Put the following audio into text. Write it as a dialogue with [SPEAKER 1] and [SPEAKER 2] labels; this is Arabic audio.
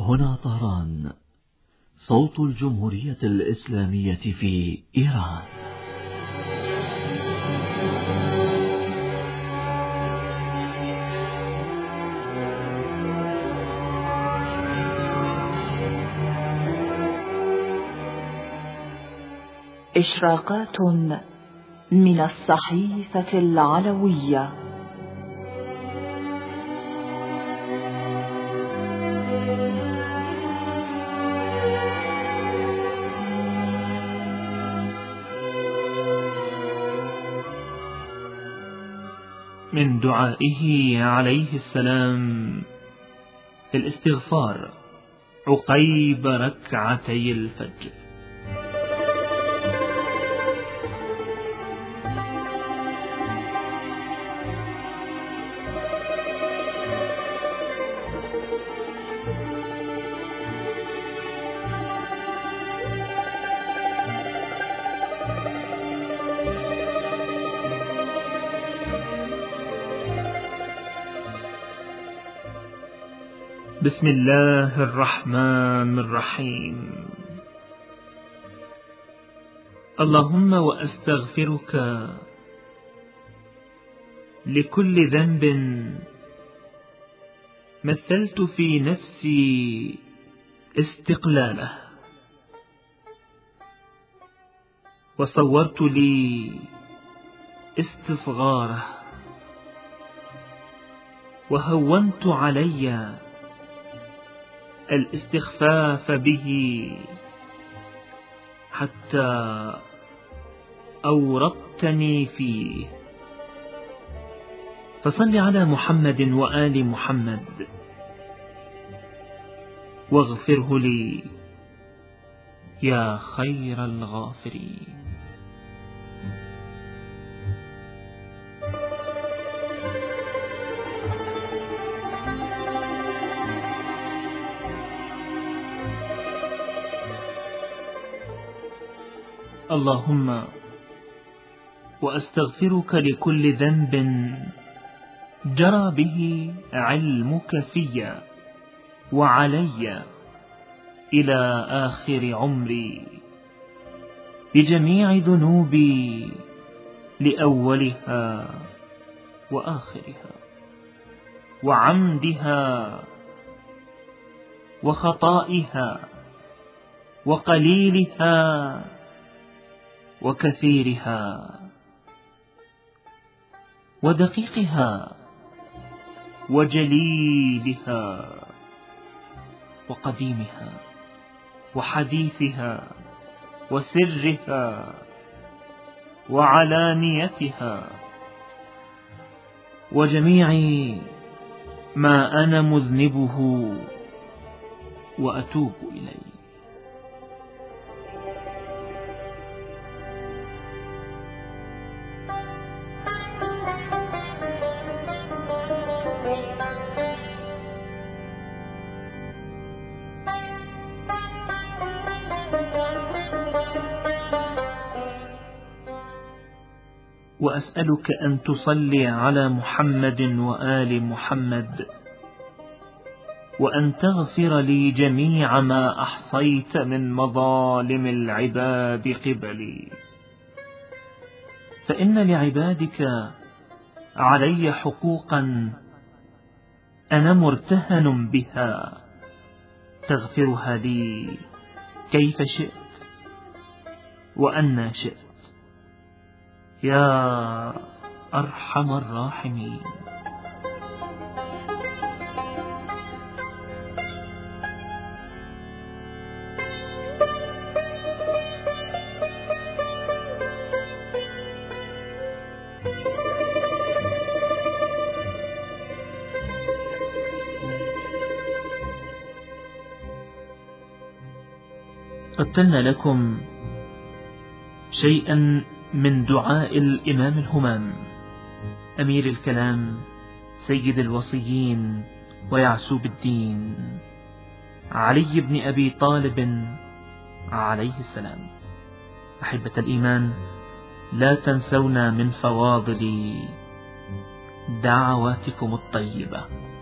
[SPEAKER 1] هنا طهران، صوت الجمهورية الإسلامية في إيران.
[SPEAKER 2] إشراقات من الصحيفة العلوية.
[SPEAKER 3] من دعائه عليه السلام في الاستغفار عقيب ركعتي الفجر. بسم الله الرحمن الرحيم. اللهم وأستغفرك لكل ذنب مثلت في نفسي استقلاله، وصورت لي استصغاره، وهونت علي الاستخفاف به، حتى أورطتني فيه. فصل على محمد وآل محمد واغفره لي يا خير الغافرين. اللهم وأستغفرك لكل ذنب جرى به علمك في وعلي إلى آخر عمري، بجميع ذنوبي لأولها وآخرها، وعمدها وخطائها، وقليلها وكثيرها، ودقيقها وجليلها، وقديمها وحديثها، وسرها وعلانيتها، وجميع ما أنا مذنبه وأتوب إليه. وأسألك أن تصلي على محمد وآل محمد، وأن تغفر لي جميع ما أحصيت من مظالم العباد قبلي، فإن لعبادك علي حقوقا أنا مرتهن بها، تغفرها لي كيف شئت وأنا شئت يا أرحم الراحمين. قدمنا لكم شيئا من دعاء الإمام الهمام أمير الكلام سيد الوصيين ويعسوب الدين علي بن أبي طالب عليه السلام. أحبة الإيمان، لا تنسونا من فواضل دعواتكم الطيبة.